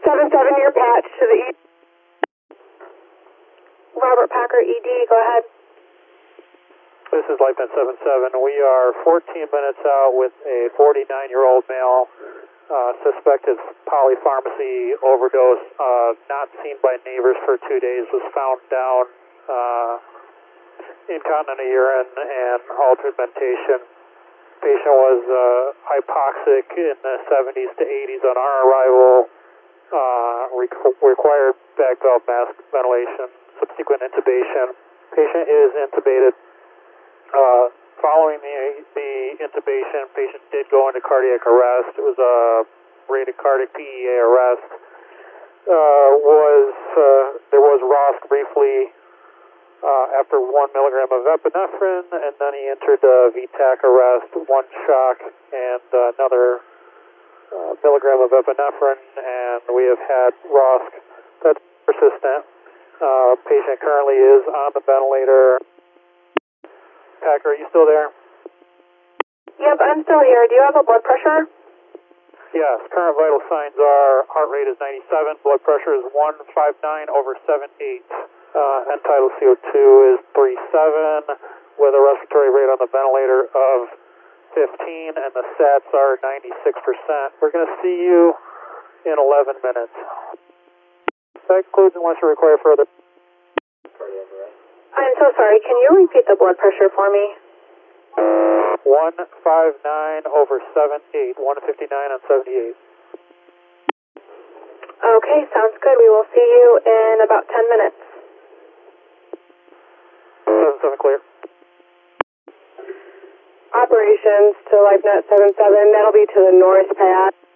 7-7, your patch to the east. Robert Packer, ED, go ahead. This is LifeNet 77. We are 14 minutes out with a 49-year-old male, suspected polypharmacy overdose, not seen by neighbors for 2 days, was found down, incontinent urine and altered mentation. Patient was hypoxic in the 70s to 80s on our arrival, required bag valve mask ventilation, subsequent intubation. Patient is intubated. Following the intubation, patient did go into cardiac arrest. It was a rated cardiac PEA arrest. There was ROSC briefly after 1 milligram of epinephrine, and then he entered VTAC arrest, 1 shock, and another milligram of epinephrine, and we have had ROSC that's persistent. Patient currently is on the ventilator. Packer, are you still there? Yep, I'm still here. Do you have a blood pressure? Yes, current vital signs are heart rate is 97, blood pressure is 159/78, end tidal CO2 is 37, with a respiratory rate on the ventilator of 15, and the sats are 96%. We're going to see you in 11 minutes. That concludes unless you require further. I'm so sorry. Can you repeat the blood pressure for me? 159/78, 159/78. Okay, sounds good. We will see you in about 10 minutes. 77 clear. Operations to LifeNet 77. That'll be to the north pad.